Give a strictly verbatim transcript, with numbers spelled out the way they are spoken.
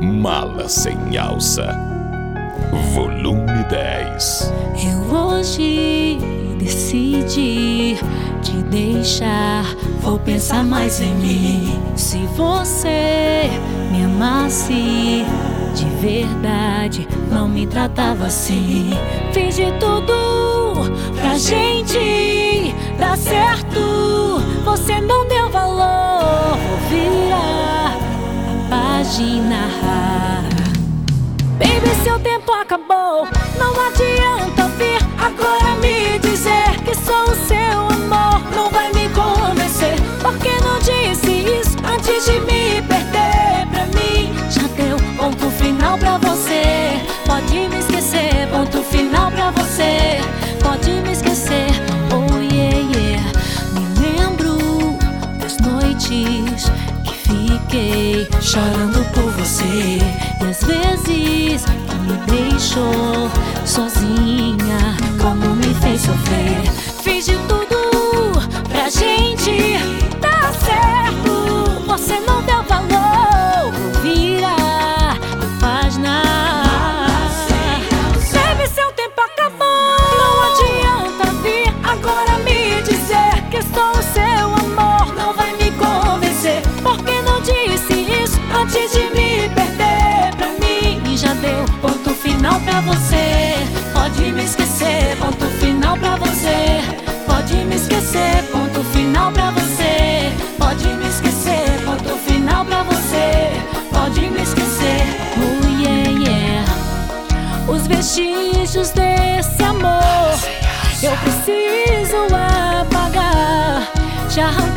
Mala Sem Alça, volume dez. Eu hoje decidi te deixar. Vou pensar mais em mim. Se você me amasse de verdade, não me tratava assim. Fiz de tudo pra gente dar certo. Você não deu valor. Vou virar a página. Baby, seu tempo acabou. Não adianta vir agora me dizer que sou o seu amor. Não vai me convencer. Por que não disse isso antes de me perder? Pra mim já deu ponto final pra você. Pode me esquecer, ponto final pra você. Pode me esquecer, oh yeah, yeah. Me lembro das noites que fiquei chorando por você. E às vezes que me deixou sozinha, como me fez sofrer. Fiz de tudo pra gente dar certo. Você não deu valor. Vou virar a página. Baby, seu tempo acabou. Não adianta vir agora me dizer que sou o seu amor. Não vai me convencer. Por que não disse isso antes de me perder? Pra mim já deu ponto final pra você. Pode me esquecer, ponto final pra você. Pode me esquecer, ponto final pra você. Pode me esquecer, ponto final pra você. Pode me esquecer, oh yeah, yeah. Os vestígios desse amor eu preciso apagar. Te arrancar